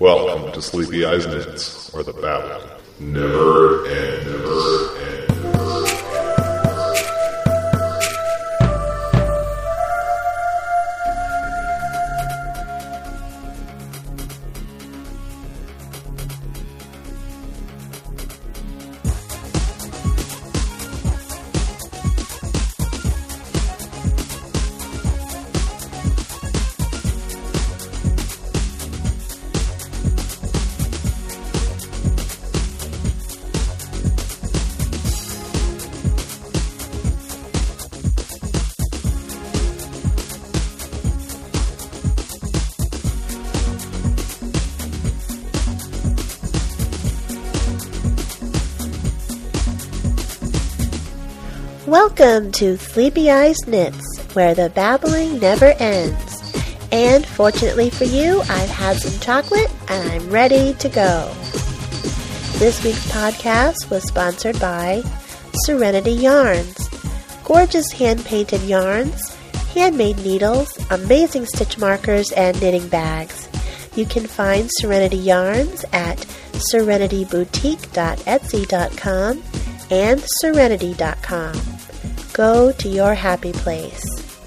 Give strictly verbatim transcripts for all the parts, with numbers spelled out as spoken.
Welcome to Sleepy Eyes Knits, where the babble never ends. Never ends. Welcome to Sleepy Eyes Knits, where the babbling never ends. And fortunately for you, I've had some chocolate and I'm ready to go. This week's podcast was sponsored by Serenity Yarns. Gorgeous hand-painted yarns, handmade needles, amazing stitch markers, and knitting bags. You can find Serenity Yarns at serenity boutique dot etsy dot com and serenity dot com. Go to your happy place.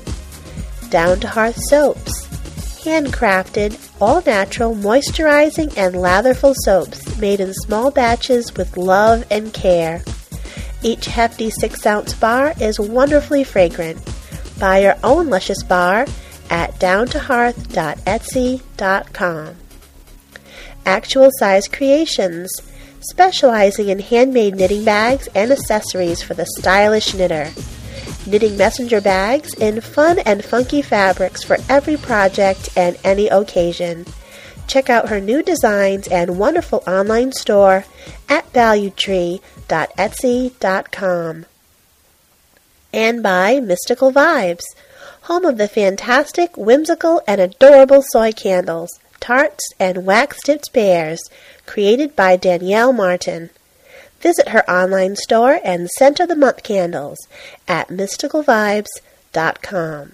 Down to Hearth Soaps. Handcrafted, all-natural, moisturizing, and latherful soaps made in small batches with love and care. Each hefty six ounce bar is wonderfully fragrant. Buy your own luscious bar at down to hearth dot etsy dot com. Actual Size Creations. Specializing in handmade knitting bags and accessories for the stylish knitter. Knitting messenger bags in fun and funky fabrics for every project and any occasion. Check out her new designs and wonderful online store at value tree dot etsy dot com. And by Mystical Vibes, home of the fantastic, whimsical, and adorable soy candles, tarts, and wax-tipped bears, created by Danielle Martin. Visit her online store and scent of the month candles at mystical vibes dot com.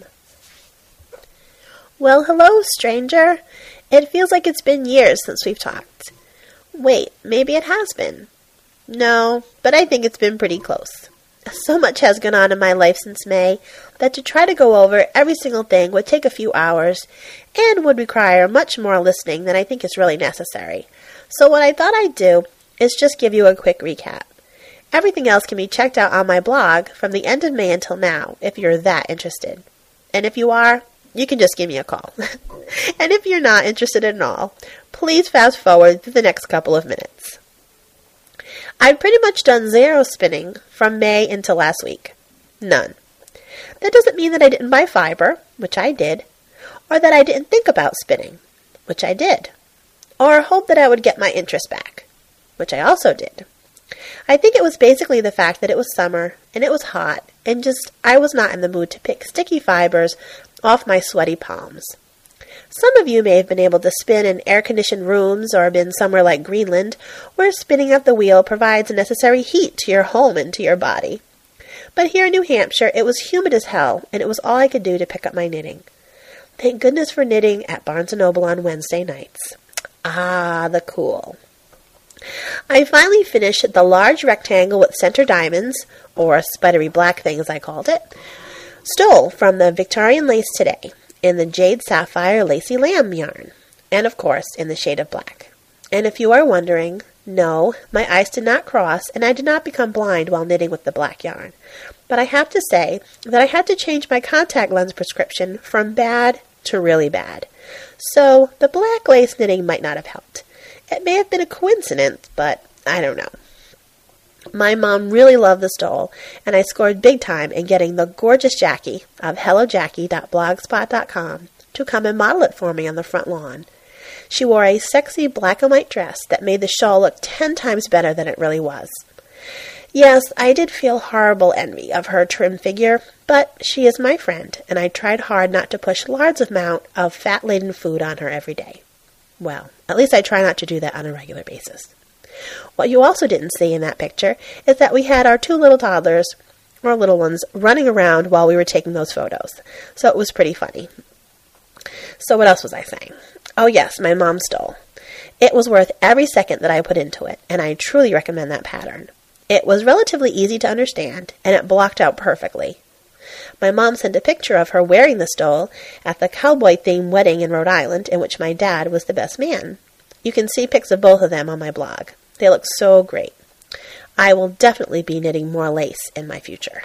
Well, hello, stranger. It feels like it's been years since we've talked. Wait, maybe it has been. No, but I think it's been pretty close. So much has gone on in my life since May that to try to go over every single thing would take a few hours and would require much more listening than I think is really necessary. So what I thought I'd do is just give you a quick recap. Everything else can be checked out on my blog from the end of May until now, if you're that interested. And if you are, you can just give me a call. And if you're not interested at all, please fast forward through the next couple of minutes. I've pretty much done zero spinning from May until last week. None. That doesn't mean that I didn't buy fiber, which I did, or that I didn't think about spinning, which I did, or hope that I would get my interest back, which I also did. I think it was basically the fact that it was summer, and it was hot, and just I was not in the mood to pick sticky fibers off my sweaty palms. Some of you may have been able to spin in air-conditioned rooms or been somewhere like Greenland, where spinning at the wheel provides the necessary heat to your home and to your body. But here in New Hampshire, it was humid as hell, and it was all I could do to pick up my knitting. Thank goodness for knitting at Barnes and Noble on Wednesday nights. Ah, the cool. I finally finished the large rectangle with center diamonds, or spidery black thing as I called it, stole from the Victorian Lace today in the Jade Sapphire Lacy Lamb yarn, and of course in the shade of black. And if you are wondering, no, my eyes did not cross and I did not become blind while knitting with the black yarn. But I have to say that I had to change my contact lens prescription from bad to really bad. So the black lace knitting might not have helped. It may have been a coincidence, but I don't know. My mom really loved the stole, and I scored big time in getting the gorgeous Jackie of hello jackie dot blogspot dot com to come and model it for me on the front lawn. She wore a sexy black and white dress that made the shawl look ten times better than it really was. Yes, I did feel horrible envy of her trim figure, but she is my friend, and I tried hard not to push large amount of fat-laden food on her every day. Well, at least I try not to do that on a regular basis. What you also didn't see in that picture is that we had our two little toddlers, or little ones, running around while we were taking those photos. So it was pretty funny. So what else was I saying? Oh yes, my mom stole. It was worth every second that I put into it, and I truly recommend that pattern. It was relatively easy to understand, and it blocked out perfectly. My mom sent a picture of her wearing the stole at the cowboy-themed wedding in Rhode Island, in which my dad was the best man. You can see pics of both of them on my blog. They look so great. I will definitely be knitting more lace in my future.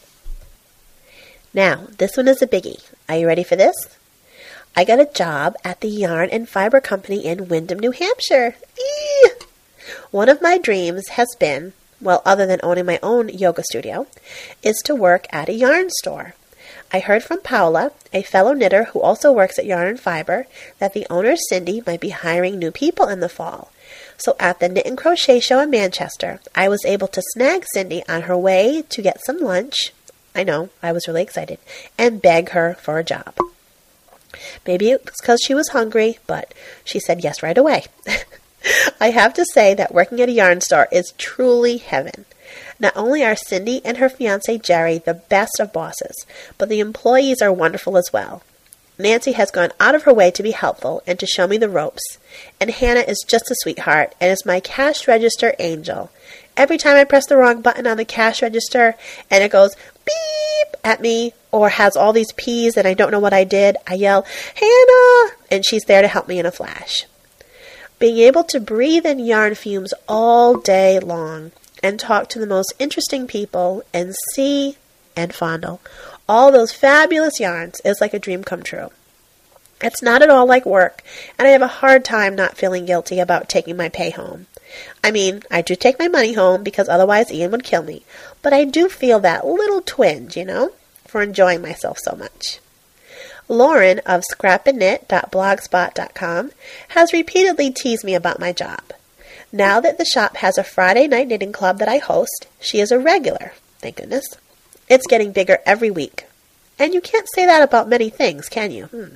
Now, this one is a biggie. Are you ready for this? I got a job at the Yarn and Fiber Company in Windham, New Hampshire. Eee! One of my dreams has been, well, other than owning my own yoga studio, is to work at a yarn store. I heard from Paula, a fellow knitter who also works at Yarn and Fiber, that the owner, Cindy, might be hiring new people in the fall. So at the Knit and Crochet Show in Manchester, I was able to snag Cindy on her way to get some lunch. I know, I was really excited, and beg her for a job. Maybe it was because she was hungry, but she said yes right away. I have to say that working at a yarn store is truly heaven. Not only are Cindy and her fiancé Jerry the best of bosses, but the employees are wonderful as well. Nancy has gone out of her way to be helpful and to show me the ropes, and Hannah is just a sweetheart and is my cash register angel. Every time I press the wrong button on the cash register and it goes beep at me or has all these P's and I don't know what I did, I yell, Hannah! And she's there to help me in a flash. Being able to breathe in yarn fumes all day long and talk to the most interesting people and see and fondle all those fabulous yarns is like a dream come true. It's not at all like work, and I have a hard time not feeling guilty about taking my pay home. I mean, I do take my money home because otherwise Ian would kill me, but I do feel that little twinge, you know, for enjoying myself so much. Lauren of scrap and knit dot blogspot dot com has repeatedly teased me about my job. Now that the shop has a Friday night knitting club that I host, she is a regular, thank goodness. It's getting bigger every week. And you can't say that about many things, can you? Hmm.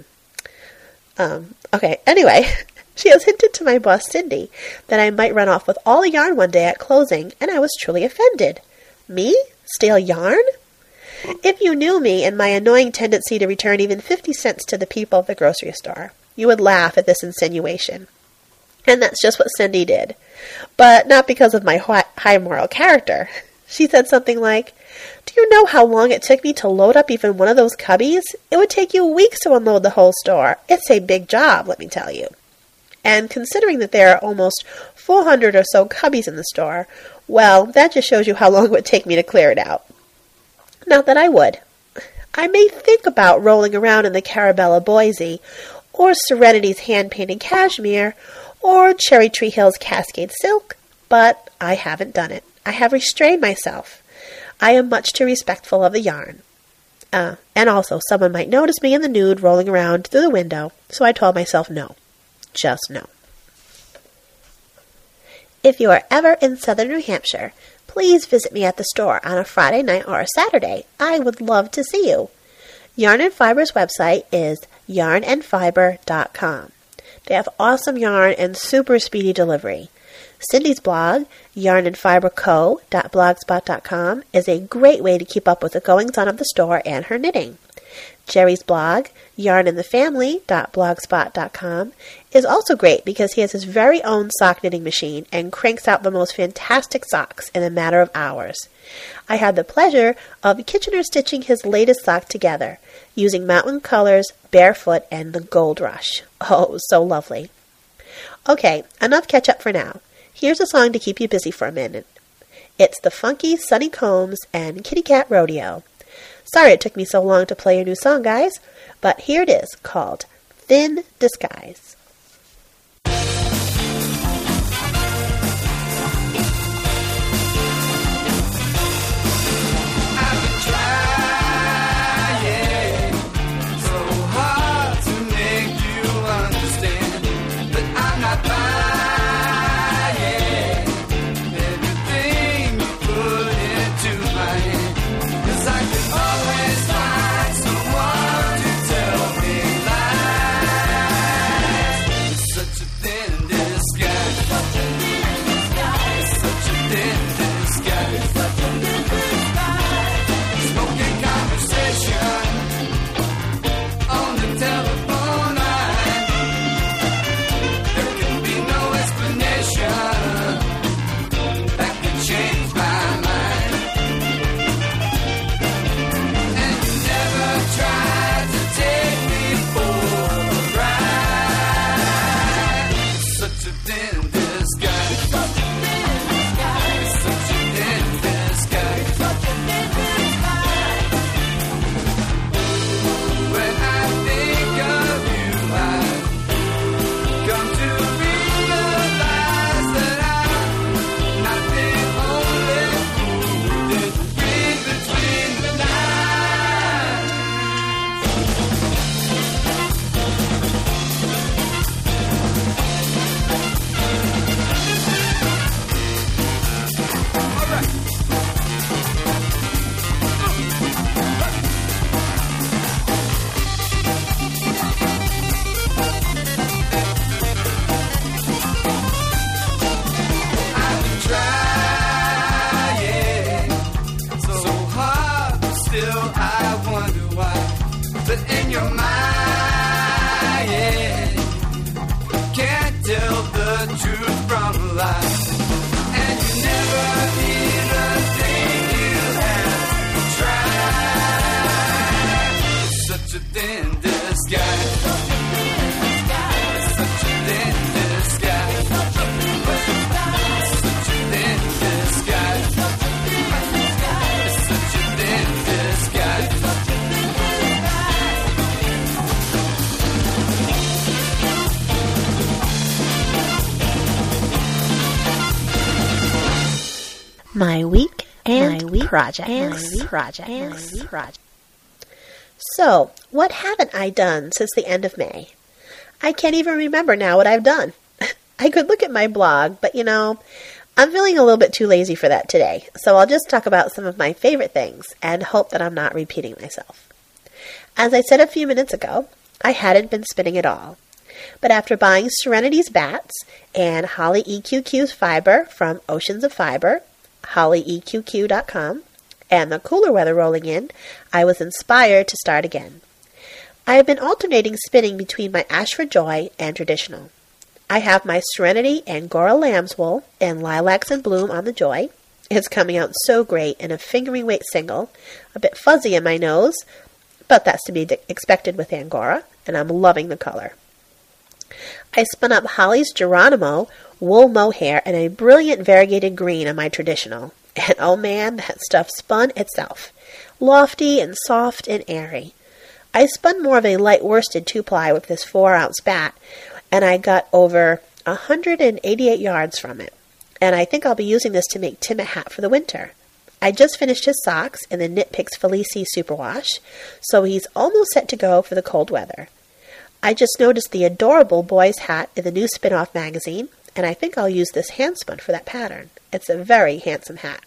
Um, okay, anyway, she has hinted to my boss, Cindy, that I might run off with all the yarn one day at closing, and I was truly offended. Me? Steal yarn? If you knew me and my annoying tendency to return even fifty cents to the people of the grocery store, you would laugh at this insinuation. And that's just what Cindy did. But not because of my high moral character. She said something like, do you know how long it took me to load up even one of those cubbies? It would take you weeks to unload the whole store. It's a big job, let me tell you. And considering that there are almost four hundred or so cubbies in the store, well, that just shows you how long it would take me to clear it out. Not that I would. I may think about rolling around in the Carabella Boise, or Serenity's hand-painted cashmere, or Cherry Tree Hill's Cascade Silk, but I haven't done it. I have restrained myself. I am much too respectful of the yarn. Uh, and also, someone might notice me in the nude rolling around through the window, so I told myself no. Just no. If you are ever in southern New Hampshire, please visit me at the store on a Friday night or a Saturday. I would love to see you. Yarn and Fiber's website is yarn and fiber dot com. They have awesome yarn and super speedy delivery. Cindy's blog, yarn and fiber co dot blogspot dot com, is a great way to keep up with the goings-on of the store and her knitting. Jerry's blog, yarn and the family dot blogspot dot com, is also great because he has his very own sock knitting machine and cranks out the most fantastic socks in a matter of hours. I had the pleasure of Kitchener stitching his latest sock together, using Mountain Colors, Barefoot, and the Gold Rush. Oh, it was so lovely. Okay, enough catch up for now. Here's a song to keep you busy for a minute. It's the funky Sunny Combs and Kitty Cat Rodeo. Sorry it took me so long to play your new song, guys, but here it is, called Thin Disguise. Always find someone to tell me lies. the truth from a lie. And you never even think you have tried. It's such a thin disguise. It's such a thin disguise. It's such a thin disguise. It's such a thin disguise. My week and My week projects. and projects. and projects. So, what haven't I done since the end of May? I can't even remember now what I've done. I could look at my blog, but you know, I'm feeling a little bit too lazy for that today. So I'll just talk about some of my favorite things and hope that I'm not repeating myself. As I said a few minutes ago, I hadn't been spinning at all. But after buying Serenity's bats and Holly E Q Q's fiber from Oceans of Fiber, holly e q q dot com, and the cooler weather rolling in, I was inspired to start again. I have been alternating spinning between my Ashford Joy and traditional. I have my Serenity Angora lamb's wool and Lilacs in Bloom on the Joy. It's coming out so great in a fingering weight single, a bit fuzzy in my nose, but that's to be expected with Angora, and I'm loving the color. I spun up Holly's Geronimo wool mohair in a brilliant variegated green on my traditional. And oh man, that stuff spun itself. Lofty and soft and airy. I spun more of a light worsted two-ply with this four-ounce bat, and I got over one hundred eighty-eight yards from it. And I think I'll be using this to make Tim a hat for the winter. I just finished his socks in the Knit Picks Felici Superwash, so he's almost set to go for the cold weather. I just noticed the adorable boy's hat in the new Spin-Off magazine, and I think I'll use this handspun for that pattern. It's a very handsome hat.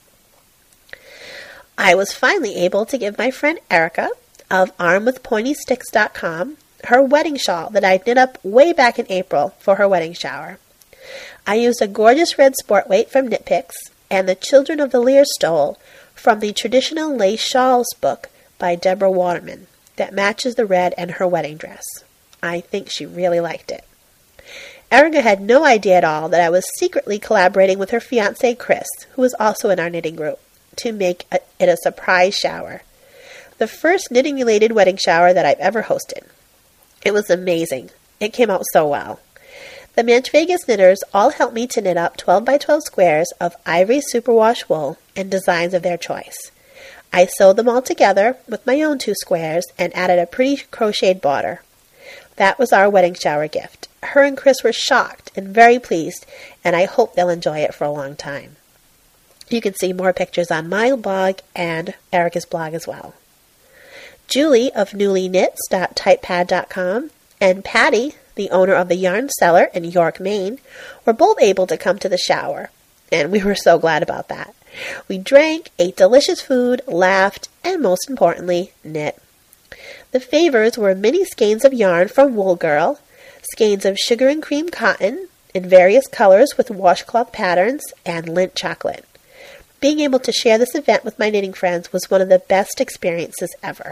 I was finally able to give my friend Erica of arm with pointy sticks dot com her wedding shawl that I knit up way back in April for her wedding shower. I used a gorgeous red sport weight from Knit Picks and the Children of the Lear stole from the Traditional Lace Shawls book by Deborah Waterman that matches the red and her wedding dress. I think she really liked it. Erica had no idea at all that I was secretly collaborating with her fiancé Chris, who is also in our knitting group, to make a, it a surprise shower. The first knitting-related wedding shower that I've ever hosted. It was amazing. It came out so well. The Manchvegas knitters all helped me to knit up twelve by twelve squares of ivory superwash wool and designs of their choice. I sewed them all together with my own two squares and added a pretty crocheted border. That was our wedding shower gift. Her and Chris were shocked and very pleased, and I hope they'll enjoy it for a long time. You can see more pictures on my blog and Erica's blog as well. Julie of newly knits dot typepad dot com and Patty, the owner of the Yarn Cellar in York, Maine, were both able to come to the shower, and we were so glad about that. We drank, ate delicious food, laughed, and most importantly, knit. The favors were mini skeins of yarn from Wool Girl, skeins of sugar and cream cotton in various colors with washcloth patterns, and lint chocolate. Being able to share this event with my knitting friends was one of the best experiences ever.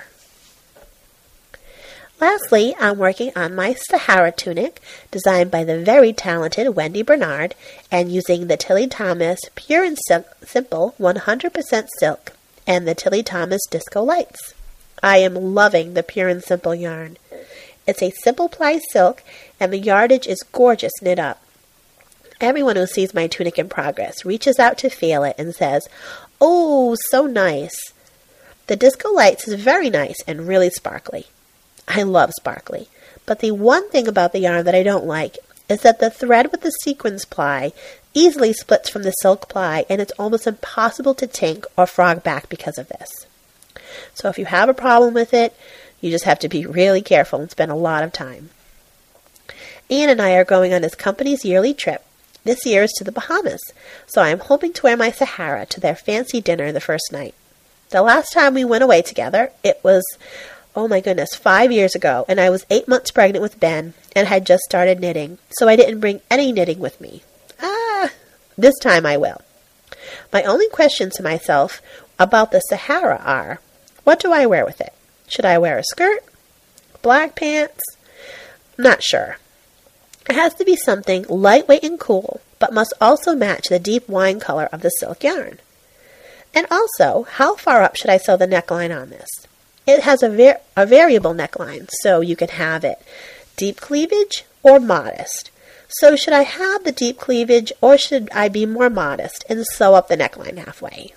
Lastly, I'm working on my Sahara tunic, designed by the very talented Wendy Bernard, and using the Tilly Thomas Pure and Sim- Simple one hundred percent Silk and the Tilly Thomas Disco Lights. I am loving the Pure and Simple yarn. It's a simple ply silk, and the yardage is gorgeous knit up. Everyone who sees my tunic in progress reaches out to feel it and says, "Oh, so nice." The Disco Lights is very nice and really sparkly. I love sparkly, but the one thing about the yarn that I don't like is that the thread with the sequins ply easily splits from the silk ply, and it's almost impossible to tink or frog back because of this. So if you have a problem with it, you just have to be really careful and spend a lot of time. Ian and I are going on his company's yearly trip. This year is to the Bahamas, so I am hoping to wear my Sahara to their fancy dinner the first night. The last time we went away together, it was, oh my goodness, five years ago, and I was eight months pregnant with Ben and had just started knitting, so I didn't bring any knitting with me. Ah, this time I will. My only questions to myself about the Sahara are, what do I wear with it? Should I wear a skirt? Black pants? Not sure. It has to be something lightweight and cool, but must also match the deep wine color of the silk yarn. And also, how far up should I sew the neckline on this? It has a, var- a variable neckline, so you can have it deep cleavage or modest. So should I have the deep cleavage or should I be more modest and sew up the neckline halfway?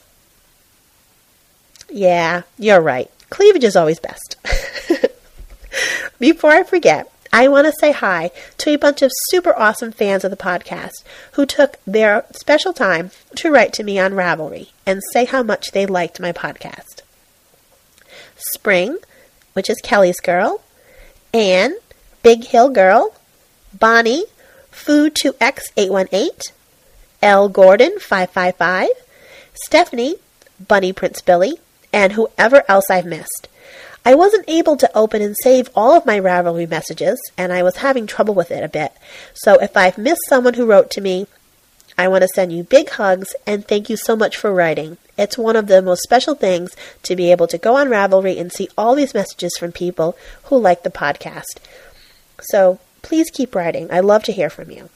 Yeah, you're right. Cleavage is always best. Before I forget, I want to say hi to a bunch of super awesome fans of the podcast who took their special time to write to me on Ravelry and say how much they liked my podcast. Spring, which is Kelly's girl, Anne, Big Hill Girl, Bonnie, Food two X eight one eight, L. Gordon five five five, Stephanie, Bunny Prince Billy, and whoever else I've missed. I wasn't able to open and save all of my Ravelry messages, and I was having trouble with it a bit. So if I've missed someone who wrote to me, I want to send you big hugs and thank you so much for writing. It's one of the most special things to be able to go on Ravelry and see all these messages from people who like the podcast. So please keep writing. I love to hear from you.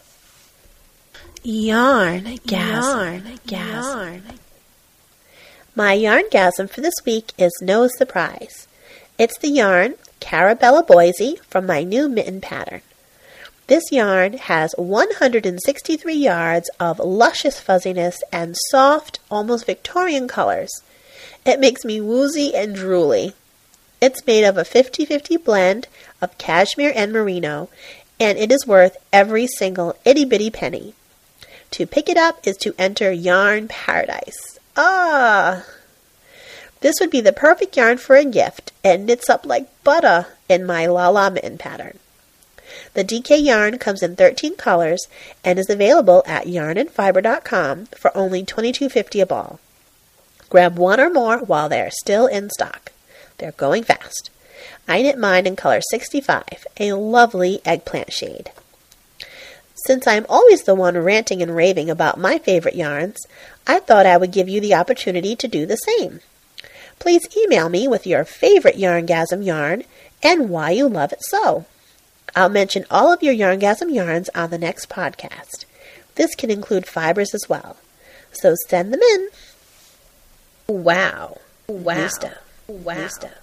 Yarn Yarn Yarn. My Yarngasm for this week is no surprise. It's the yarn Carabella Boise from my new mitten pattern. This yarn has one hundred sixty-three yards of luscious fuzziness and soft, almost Victorian colors. It makes me woozy and drooly. It's made of a fifty-fifty blend of cashmere and merino, and it is worth every single itty-bitty penny. To pick it up is to enter yarn paradise. Ah! This would be the perfect yarn for a gift and knits up like butter in my La La mitten pattern. The D K yarn comes in thirteen colors and is available at yarn and fiber dot com for only twenty-two fifty a ball. Grab one or more while they are still in stock. They're going fast. I knit mine in color sixty-five, a lovely eggplant shade. Since I'm always the one ranting and raving about my favorite yarns, I thought I would give you the opportunity to do the same. Please email me with your favorite Yarngasm yarn and why you love it so. I'll mention all of your Yarngasm yarns on the next podcast. This can include fibers as well. So send them in. Wow. Wow. New stuff. Wow. New stuff.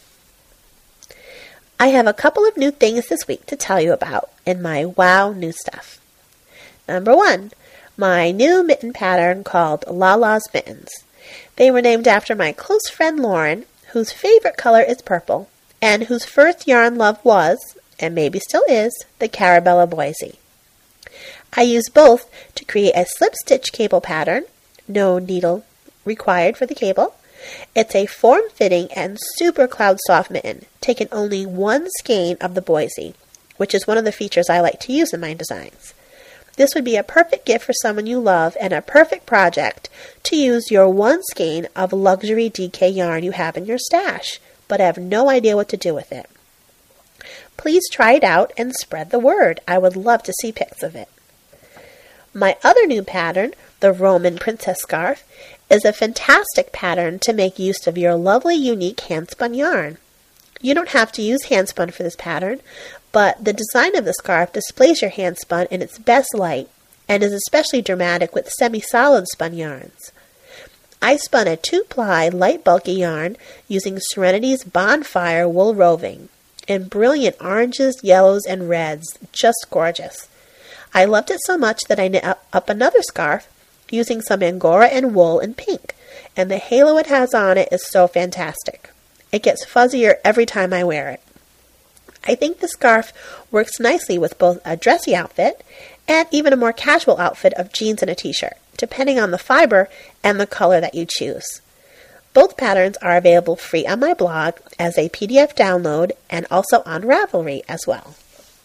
I have a couple of new things this week to tell you about in my Wow New Stuff. Number one, my new mitten pattern called Lala's Mittens. They were named after my close friend Lauren, whose favorite color is purple, and whose first yarn love was, and maybe still is, the Carabella Boise. I used both to create a slip stitch cable pattern, no needle required for the cable. It's a form-fitting and super cloud soft mitten, taking only one skein of the Boise, which is one of the features I like to use in my designs. This would be a perfect gift for someone you love and a perfect project to use your one skein of luxury D K yarn you have in your stash, but have no idea what to do with it. Please try it out and spread the word. I would love to see pics of it. My other new pattern, the Roman Princess Scarf, is a fantastic pattern to make use of your lovely, unique hand-spun yarn. You don't have to use hand-spun for this pattern, but the design of the scarf displays your hand-spun in its best light and is especially dramatic with semi-solid spun yarns. I spun a two-ply light bulky yarn using Serenity's Bonfire wool roving in brilliant oranges, yellows, and reds, just gorgeous. I loved it so much that I knit up another scarf using some Angora and wool in pink, and the halo it has on it is so fantastic. It gets fuzzier every time I wear it. I think the scarf works nicely with both a dressy outfit and even a more casual outfit of jeans and a t-shirt, depending on the fiber and the color that you choose. Both patterns are available free on my blog as a P D F download and also on Ravelry as well.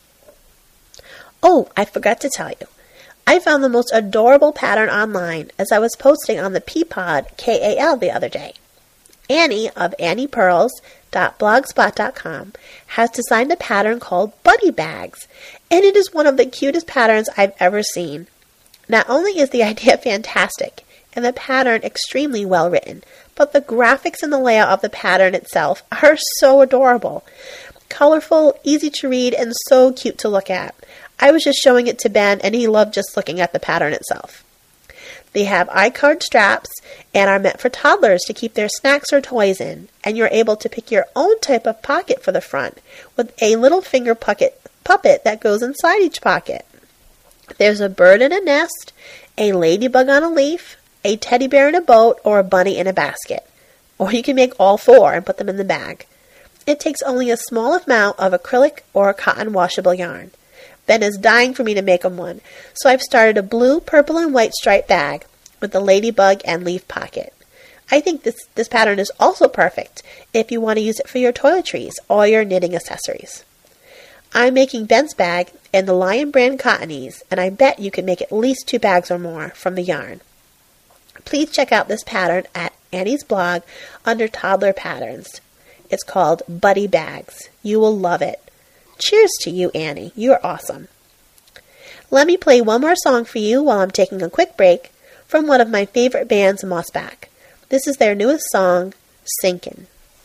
Oh, I forgot to tell you. I found the most adorable pattern online as I was posting on the Peapod K A L the other day. Annie of annie pearls dot blogspot dot com has designed a pattern called Buddy Bags, and it is one of the cutest patterns I've ever seen. Not only is the idea fantastic and the pattern extremely well written, but the graphics and the layout of the pattern itself are so adorable. Colorful, easy to read, and so cute to look at. I was just showing it to Ben, and he loved just looking at the pattern itself. They have I-card straps and are meant for toddlers to keep their snacks or toys in, and you're able to pick your own type of pocket for the front with a little finger puppet, puppet that goes inside each pocket. There's a bird in a nest, a ladybug on a leaf, a teddy bear in a boat, or a bunny in a basket. Or you can make all four and put them in the bag. It takes only a small amount of acrylic or cotton washable yarn. Ben is dying for me to make him one, so I've started a blue, purple, and white striped bag with the ladybug and leaf pocket. I think this, this pattern is also perfect if you want to use it for your toiletries or your knitting accessories. I'm making Ben's bag in the Lion brand Cottonese, and I bet you can make at least two bags or more from the yarn. Please check out this pattern at Annie's blog under Toddler Patterns. It's called Buddy Bags. You will love it. Cheers to you, Annie. You are awesome. Let me play one more song for you while I'm taking a quick break from one of my favorite bands, Mossback. This is their newest song, Sinkin'.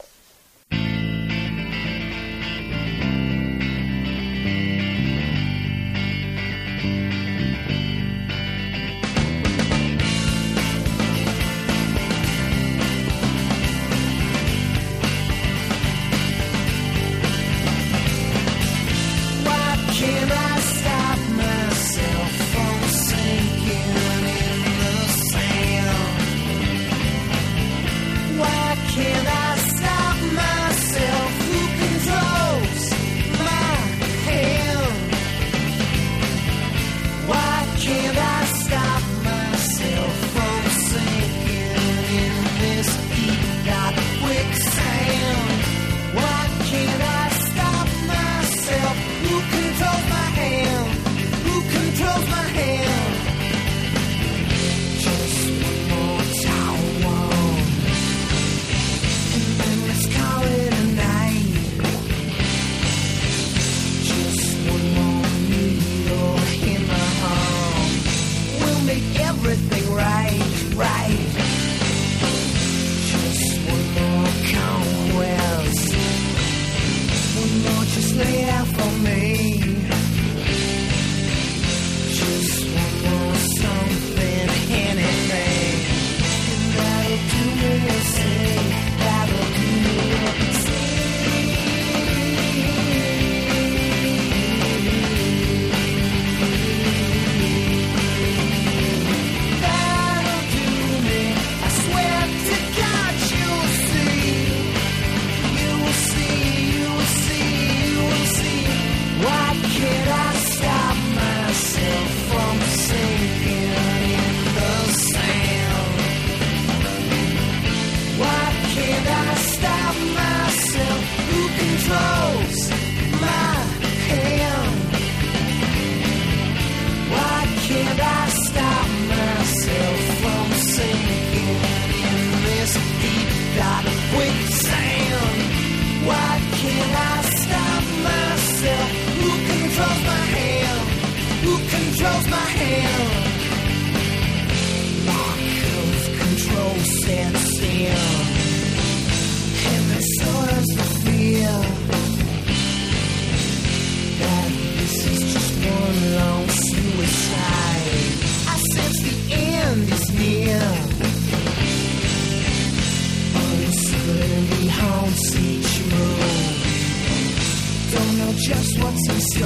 Just what's in store.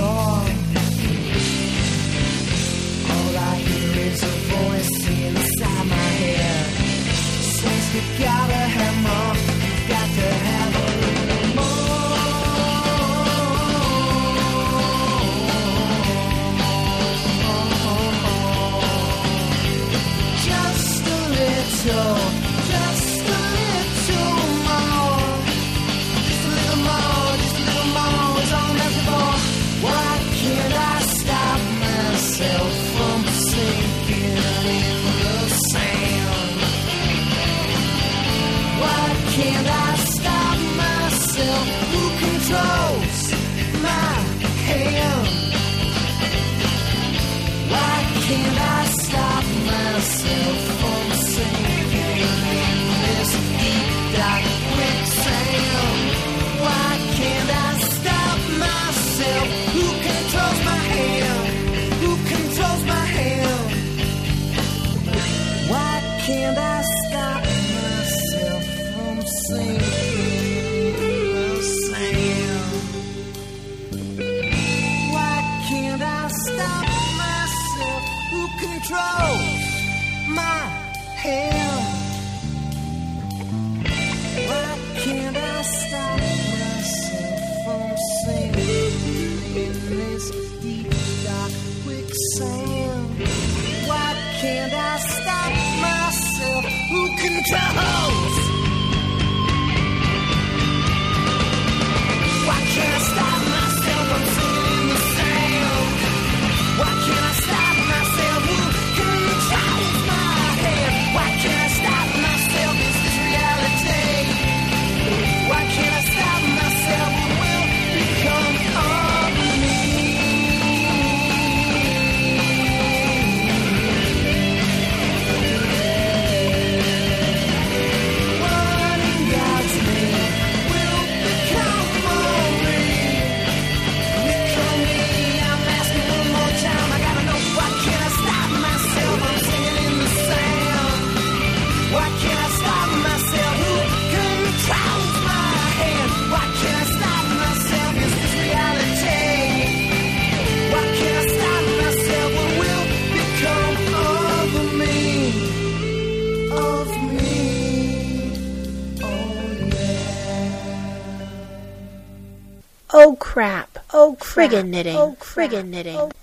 All I hear is a voice inside my head. Says you gotta have more, you got to have a little more. Just a little, just a little more. Just a little more, just a little more is all I'm asking for. Why can't I stop myself from sinking in the sand? Why can't I stop myself? Who controls my hand? Why can't I stop myself from sinking in this deep dark quicksand? Why can't I stop myself? Who controls my hand? can't I stop myself from singing, singing? Why can't I stop myself? Who controls my hand? Why can't I stop myself from singing in this deep dark quicksand? Why can't I stop myself? Who controls? Why can't I stop myself from singing in the sand? Why can't I stop myself? Who controls my head? Why can't I stop myself? Is this reality? Why can't I stop myself? Who will become of me? Oh crap. Oh friggin' knitting. Oh friggin' knitting. Oh.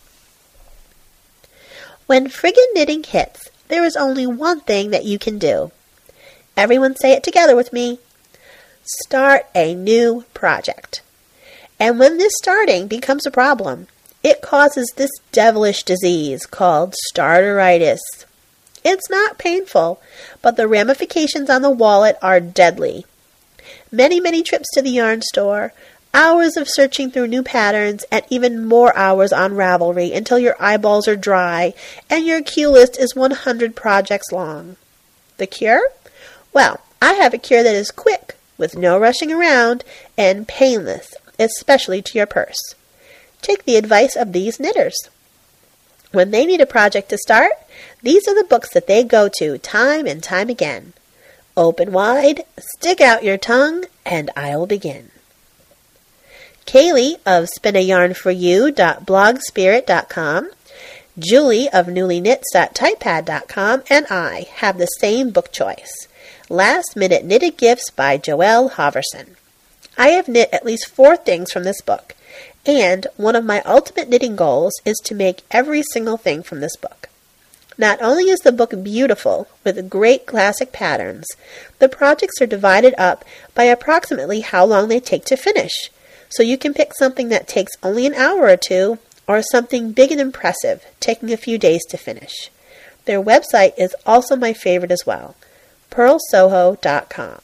When friggin' knitting hits, there is only one thing that you can do. Everyone say it together with me. Start a new project. And when this starting becomes a problem, it causes this devilish disease called starteritis. It's not painful, but the ramifications on the wallet are deadly. Many, many trips to the yarn store, hours of searching through new patterns, and even more hours on Ravelry until your eyeballs are dry and your queue list is one hundred projects long. The cure? Well, I have a cure that is quick, with no rushing around, and painless, especially to your purse. Take the advice of these knitters. When they need a project to start, these are the books that they go to time and time again. Open wide, stick out your tongue, and I'll begin. Kaylee of spin a yarn for you dot blogspirit dot com, Julie of newly knits dot typepad dot com, and I have the same book choice. Last Minute Knitted Gifts by Joelle Hoverson. I have knit at least four things from this book, and one of my ultimate knitting goals is to make every single thing from this book. Not only is the book beautiful, with great classic patterns, the projects are divided up by approximately how long they take to finish. So you can pick something that takes only an hour or two, or something big and impressive, taking a few days to finish. Their website is also my favorite as well, pearl soho dot com.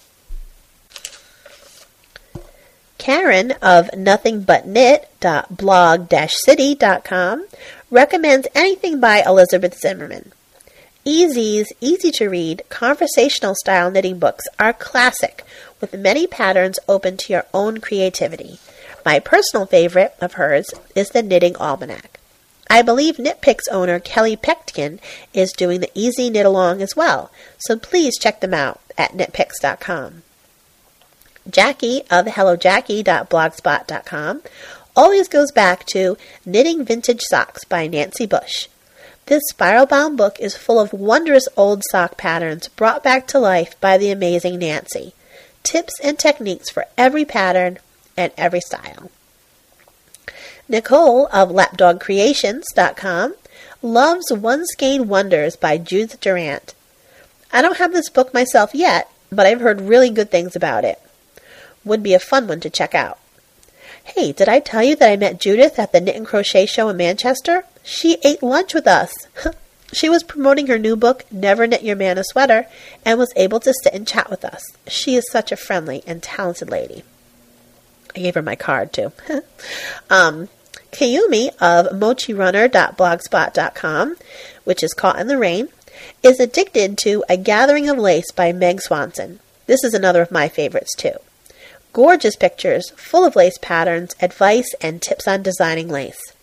Karen of nothing but knit dot blog dash city dot com recommends anything by Elizabeth Zimmerman. Easy's easy-to-read, conversational-style knitting books are classic, with many patterns open to your own creativity. My personal favorite of hers is the Knitting Almanac. I believe KnitPicks owner Kelly Peckton is doing the Easy Knit Along as well, so please check them out at knitpicks dot com. Jackie of hello jackie dot blogspot dot com always goes back to Knitting Vintage Socks by Nancy Bush. This spiral-bound book is full of wondrous old sock patterns brought back to life by the amazing Nancy. Tips and techniques for every pattern and every style. Nicole of lapdog creations dot com loves One Skein Wonders by Judith Durant. I don't have this book myself yet, but I've heard really good things about it. Would be a fun one to check out. Hey, did I tell you that I met Judith at the Knit and Crochet Show in Manchester? She ate lunch with us. She was promoting her new book, Never Knit Your Man a Sweater, and was able to sit and chat with us. She is such a friendly and talented lady. I gave her my card, too. um, Kayumi of mochi runner dot blogspot dot com, which is Caught in the Rain, is addicted to A Gathering of Lace by Meg Swanson. This is another of my favorites, too. Gorgeous pictures, full of lace patterns, advice, and tips on designing lace.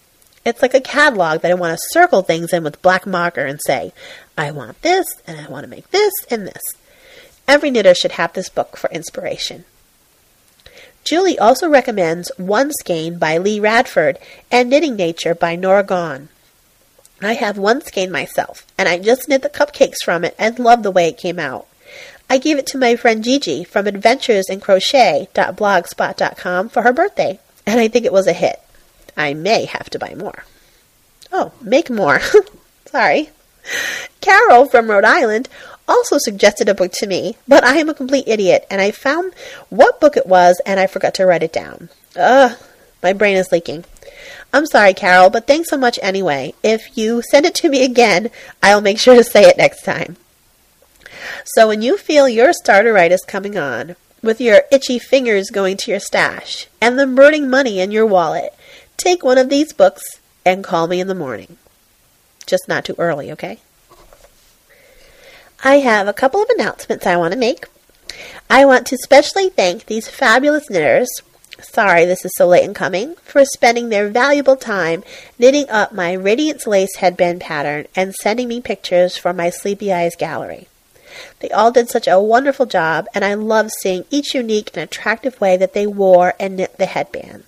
It's like a catalog that I want to circle things in with black marker and say, I want this, and I want to make this, and this. Every knitter should have this book for inspiration. Julie also recommends One Skein by Lee Radford and Knitting Nature by Nora Gaughan. I have one skein myself, and I just knit the cupcakes from it and love the way it came out. I gave it to my friend Gigi from adventures in crochet dot blogspot dot com for her birthday, and I think it was a hit. I may have to buy more. Oh, make more. Sorry. Carol from Rhode Island also suggested a book to me, but I am a complete idiot, and I found what book it was, and I forgot to write it down. Ugh, my brain is leaking. I'm sorry, Carol, but thanks so much anyway. If you send it to me again, I'll make sure to say it next time. So when you feel your starteritis coming on, with your itchy fingers going to your stash, and the burning money in your wallet, take one of these books and call me in the morning. Just not too early, okay? I have a couple of announcements I want to make. I want to specially thank these fabulous knitters, sorry this is so late in coming, for spending their valuable time knitting up my Radiance Lace headband pattern and sending me pictures for my Sleepy Eyes gallery. They all did such a wonderful job, and I love seeing each unique and attractive way that they wore and knit the headbands.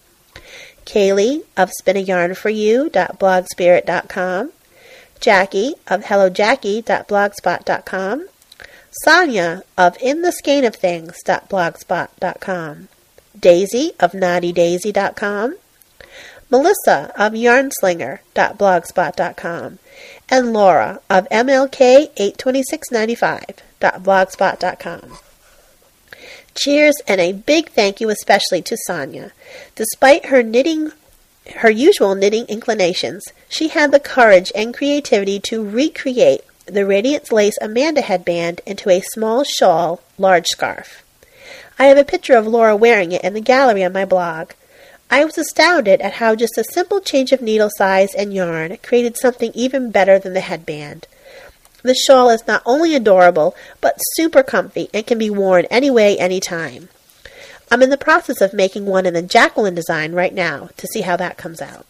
Kaylee of spin a yarn for you dot blogspirit dot com, Jackie of hello jackie dot blogspot dot com, Sonia of in the skein of things dot blogspot dot com, Daisy of naughty daisy dot com, Melissa of yarnslinger dot blogspot dot com, and Laura of M L K eight twenty-six ninety-five dot blogspot dot com. Cheers, and a big thank you especially to Sonia. Despite her knitting, her usual knitting inclinations, she had the courage and creativity to recreate the Radiance Lace Amanda headband into a small shawl, large scarf. I have a picture of Laura wearing it in the gallery on my blog. I was astounded at how just a simple change of needle size and yarn created something even better than the headband. The shawl is not only adorable, but super comfy and can be worn any way, anytime. I'm in the process of making one in the Jacqueline design right now to see how that comes out.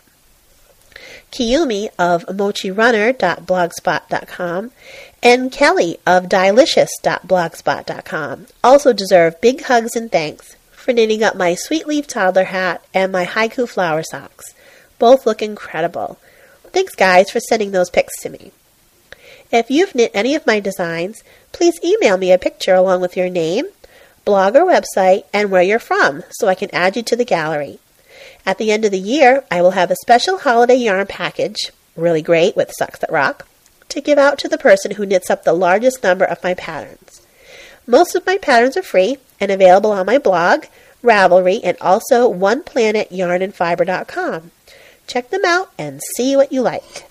Kiyumi of mochi runner dot blogspot dot com and Kelly of dylicious dot blogspot dot com also deserve big hugs and thanks for knitting up my sweet leaf toddler hat and my haiku flower socks. Both look incredible. Thanks, guys, for sending those pics to me. If you've knit any of my designs, please email me a picture along with your name, blog or website, and where you're from so I can add you to the gallery. At the end of the year, I will have a special holiday yarn package, really great with Socks That Rock, to give out to the person who knits up the largest number of my patterns. Most of my patterns are free and available on my blog, Ravelry, and also one planet yarn and fiber dot com. Check them out and see what you like.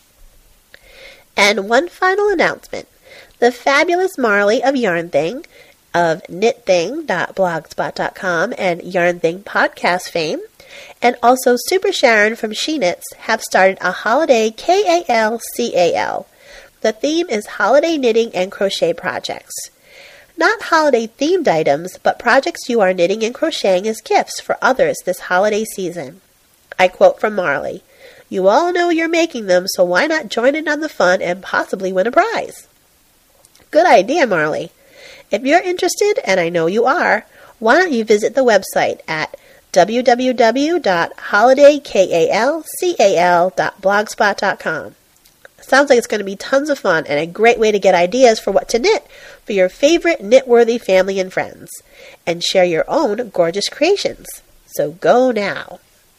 And one final announcement. The fabulous Marley of Yarn Thing of knit thing dot blogspot dot com and Yarn Thing podcast fame, and also Super Sharon from She Knits, have started a holiday K A L C A L. The theme is holiday knitting and crochet projects. Not holiday themed items, but projects you are knitting and crocheting as gifts for others this holiday season. I quote from Marley, "You all know you're making them, so why not join in on the fun and possibly win a prize?" Good idea, Marley. If you're interested, and I know you are, why don't you visit the website at w w w dot holiday cal cal dot blogspot dot com. Sounds like it's going to be tons of fun and a great way to get ideas for what to knit for your favorite knit-worthy family and friends, and share your own gorgeous creations. So go now.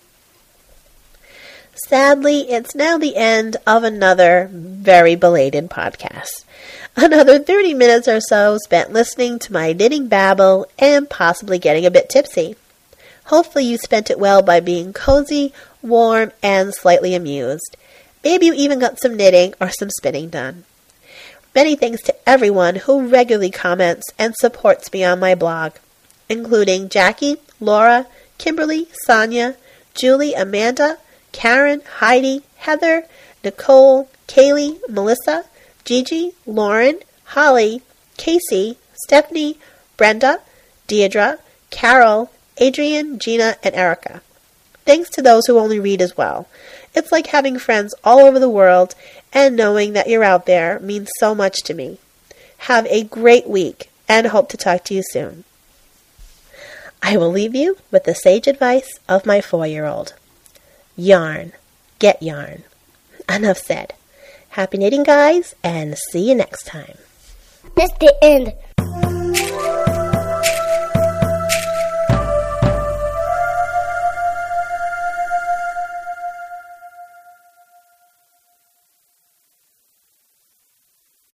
Sadly, it's now the end of another very belated podcast. Another thirty minutes or so spent listening to my knitting babble and possibly getting a bit tipsy. Hopefully you spent it well by being cozy, warm, and slightly amused. Maybe you even got some knitting or some spinning done. Many thanks to everyone who regularly comments and supports me on my blog, including Jackie, Laura, Kimberly, Sonia, Julie, Amanda, Karen, Heidi, Heather, Nicole, Kaylee, Melissa, Gigi, Lauren, Holly, Casey, Stephanie, Brenda, Deidre, Carol, Adrian, Gina, and Erica. Thanks to those who only read as well. It's like having friends all over the world, and knowing that you're out there means so much to me. Have a great week, and hope to talk to you soon. I will leave you with the sage advice of my four-year-old. Yarn. Get yarn. Enough said. Happy knitting, guys, and see you next time. That's the end.